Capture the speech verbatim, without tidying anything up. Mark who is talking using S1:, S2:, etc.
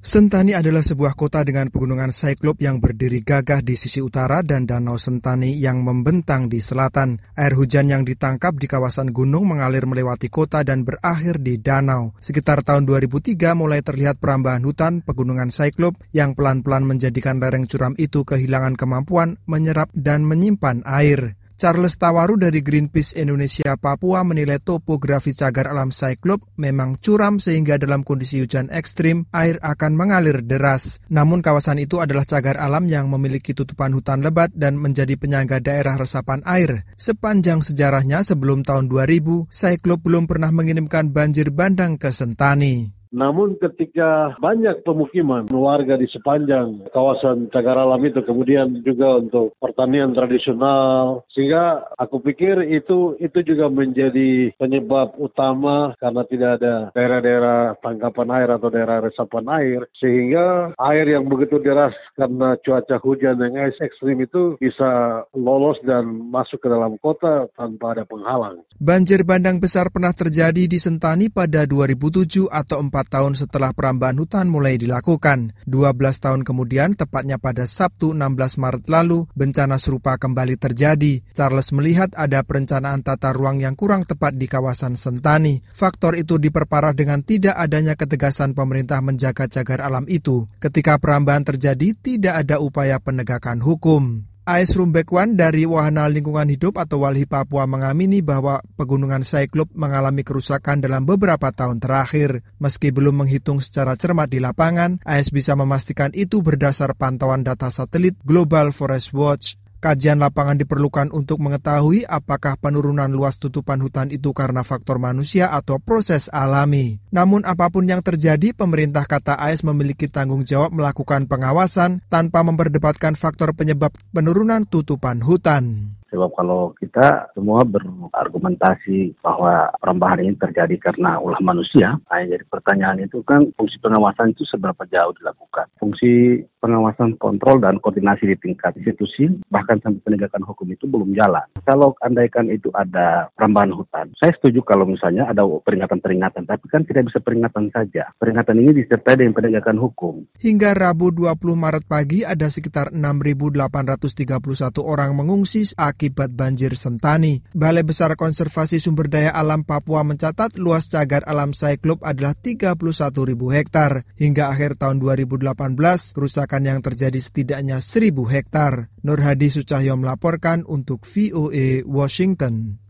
S1: Sentani adalah sebuah kota dengan pegunungan Cyclops yang berdiri gagah di sisi utara dan Danau Sentani yang membentang di selatan. Air hujan yang ditangkap di kawasan gunung mengalir melewati kota dan berakhir di danau. Sekitar tahun dua ribu tiga mulai terlihat perambahan hutan pegunungan Cyclops yang pelan-pelan menjadikan lereng curam itu kehilangan kemampuan menyerap dan menyimpan air. Charles Tawaru dari Greenpeace Indonesia Papua menilai topografi cagar alam Cyclops memang curam sehingga dalam kondisi hujan ekstrim air akan mengalir deras. Namun kawasan itu adalah cagar alam yang memiliki tutupan hutan lebat dan menjadi penyangga daerah resapan air. Sepanjang sejarahnya sebelum tahun dua ribu, Cyclops belum pernah mengirimkan banjir bandang ke Sentani.
S2: Namun ketika banyak pemukiman warga di sepanjang kawasan cagar alam itu, kemudian juga untuk pertanian tradisional, sehingga aku pikir itu itu juga menjadi penyebab utama karena tidak ada daerah-daerah tangkapan air atau daerah resapan air, sehingga air yang begitu deras karena cuaca hujan yang ekstrim itu bisa lolos dan masuk ke dalam kota tanpa ada penghalang.
S1: Banjir bandang besar pernah terjadi di Sentani pada dua ribu tujuh atau empat tahun setelah perambahan hutan mulai dilakukan. dua belas tahun kemudian, tepatnya pada Sabtu enam belas Maret lalu, bencana serupa kembali terjadi. Charles melihat ada perencanaan tata ruang yang kurang tepat di kawasan Sentani. Faktor itu diperparah dengan tidak adanya ketegasan pemerintah menjaga cagar alam itu. Ketika perambahan terjadi, tidak ada upaya penegakan hukum. Ais Rumbekwan dari Wahana Lingkungan Hidup atau Walhi Papua mengamini bahwa pegunungan Cyclops mengalami kerusakan dalam beberapa tahun terakhir. Meski belum menghitung secara cermat di lapangan, Ais bisa memastikan itu berdasar pantauan data satelit Global Forest Watch. Kajian lapangan diperlukan untuk mengetahui apakah penurunan luas tutupan hutan itu karena faktor manusia atau proses alami. Namun apapun yang terjadi, pemerintah kata Ais memiliki tanggung jawab melakukan pengawasan tanpa memperdebatkan faktor penyebab penurunan tutupan hutan.
S3: Sebab kalau kita semua berargumentasi bahwa perambahan ini terjadi karena ulah manusia, nah jadi pertanyaan itu kan fungsi pengawasan itu seberapa jauh dilakukan. Fungsi pengawasan, kontrol, dan koordinasi di tingkat institusi, bahkan sampai penegakan hukum itu belum jalan. Kalau andaikan itu ada perambahan hutan, saya setuju kalau misalnya ada peringatan-peringatan, tapi kan tidak bisa peringatan saja. Peringatan ini disertai dengan penegakan hukum.
S1: Hingga Rabu dua puluh Maret pagi, ada sekitar enam ribu delapan ratus tiga puluh satu orang mengungsi akibat banjir Sentani. Balai Besar Konservasi Sumber Daya Alam Papua mencatat luas cagar alam Cyclops adalah tiga puluh satu ribu hektar. Hingga akhir tahun dua ribu delapan belas, kerusakan yang terjadi setidaknya seribu hektar. Nur Hadi Sucahyo melaporkan untuk V O A Washington.